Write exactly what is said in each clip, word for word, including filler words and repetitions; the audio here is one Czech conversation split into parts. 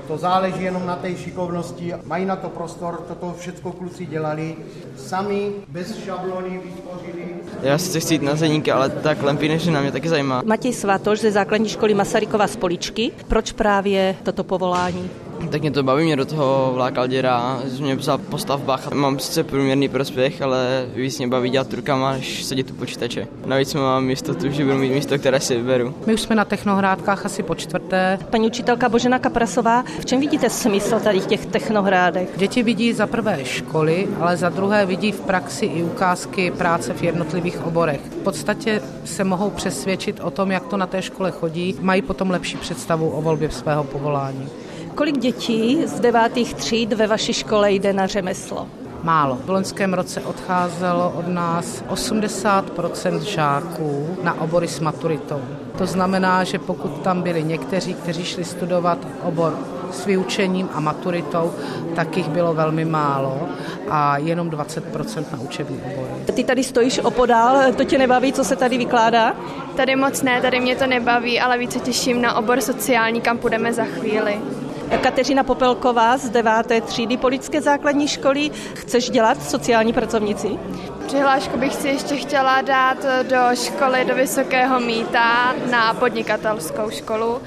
To záleží jenom na té šikovnosti. Mají na to prostor, toto všechno kluci dělali. Sami, bez šablony vytvořili. Já sice chci jít na zedníky, ale ta klempíneřina mě taky zajímá. Matěj Svatoš ze základní školy Masarykova z Poličky. Proč právě toto povolání? Tak mě to baví, mě do toho vlákal děda, že mě psal po stavbách. Mám sice průměrný prospěch, ale víc mě baví dělat rukama, než sedět u počítače. Navíc mám jistotu, že budu mít místo, které si vyberu. My už jsme na technohrádkách asi po čtvrté. Paní učitelka Božena Kaprasová, v čem vidíte smysl tady těch technohrádek? Děti vidí za prvé školy, ale za druhé vidí v praxi i ukázky práce v jednotlivých oborech. V podstatě se mohou přesvědčit o tom, jak to na té škole chodí, mají potom lepší představu o volbě svého povolání. Kolik dětí z devátých tříd ve vaší škole jde na řemeslo? Málo. V loňském roce odcházelo od nás osmdesát procent žáků na obory s maturitou. To znamená, že pokud tam byli někteří, kteří šli studovat obor s vyučením a maturitou, tak jich bylo velmi málo a jenom dvacet procent na učební obory. Ty tady stojíš opodál, to tě nebaví, co se tady vykládá? Tady moc ne, tady mě to nebaví, ale více těším na obor sociální, kam půjdeme za chvíli. Kateřina Popelková z deváté třídy Poličské základní školy. Chceš dělat sociální pracovnici? Přihlášku bych si ještě chtěla dát do školy do Vysokého Mýta na podnikatelskou školu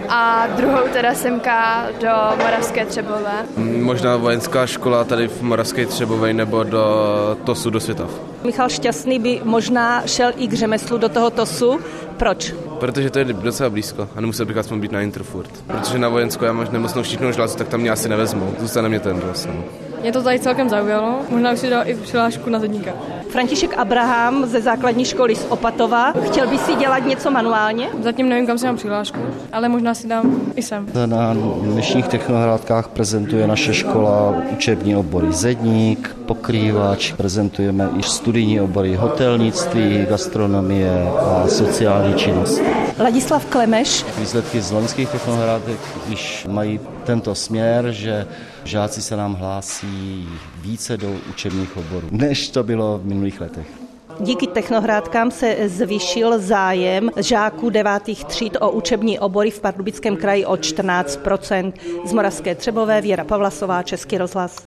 a druhou teda semka do Moravské Třebové. Možná vojenská škola tady v Moravské Třebové nebo do TOSu do Světov. Michal Šťastný by možná šel i k řemeslu do toho TOSu. Proč? Protože to je docela blízko a nemusel bych aspoň být na intro furt. Protože na vojenskou já mám nemocnou štítnou žlázu, tak tam mě asi nevezmou. Zůstane mě ten dost. No. Mě to tady celkem zaujalo, možná bych si dal i přihlášku na zedníka. František Abraham ze základní školy z Opatova. Chtěl by si dělat něco manuálně? Zatím nevím, kam si dám přihlášku, ale možná si dám i sem. Na dnešních technohrádkách prezentuje naše škola učební obory zedník, pokrývač, prezentujeme i studijní obory hotelnictví, gastronomie a sociální činnost. Ladislav Klemeš. Výsledky z loňských technohrádek již mají tento směr, že žáci se nám hlásí více do učebních oborů, než to bylo v minulých letech. Díky technohrádkám se zvýšil zájem žáků devátých tříd o učební obory v Pardubickém kraji o čtrnáct procent. Z Moravské Třebové Věra Pavlasová, Český rozhlas.